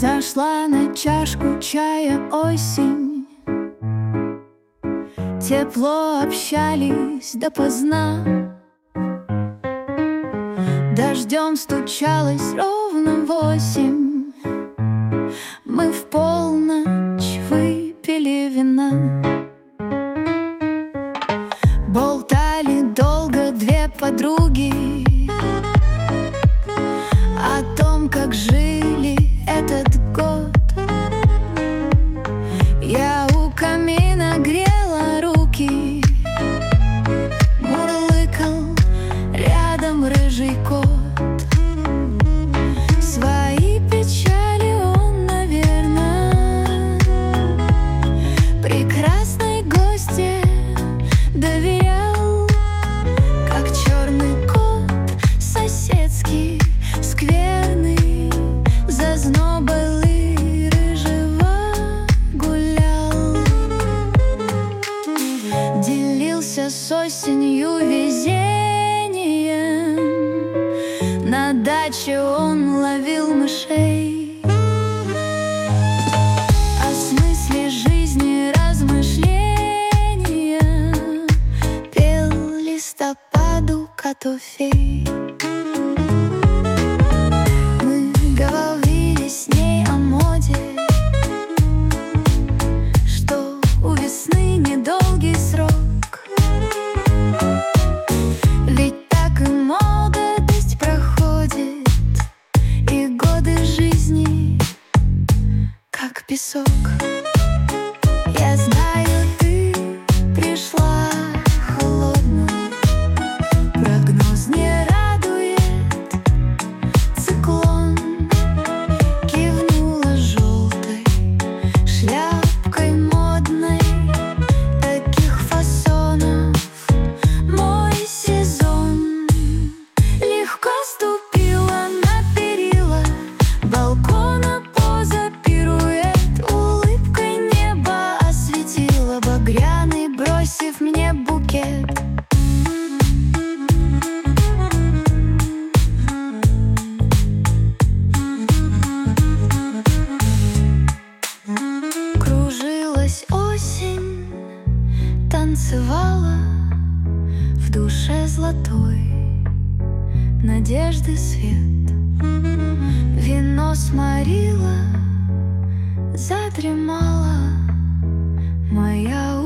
Зашла на чашку чая осень, тепло общались допоздна. Дождем стучалось ровно 8. Мы в полночь выпили вина. Болтали долго две подруги о том, как жили этот год. Я у камина грела руки, мурлыкал рядом рыжий кот. Свои печали он, наверно, прекрасной гости доверял, как черный кот соседский, скверный, зазнобалый, рыжего гулял. Делился с осенью везением, на даче он ловил мышей. О смысле жизни размышления пел листопаду Котофей. Мы говорили с ней о моде, что у весны недолгий срок. Ведь так и молодость проходит, и годы жизни как песок. Я знаю, ты пришла холодной, прогноз не радует, циклон. Кивнула желтой шляпкой модной, таких фасонов мой сезон. Легко ступила на перила балкона, поза пируэт, улыбкой небо осветила багряный, бросив мне букет. Кружилась осень, танцевала в душе золотой надежды свет. Вино сморило, задремала моя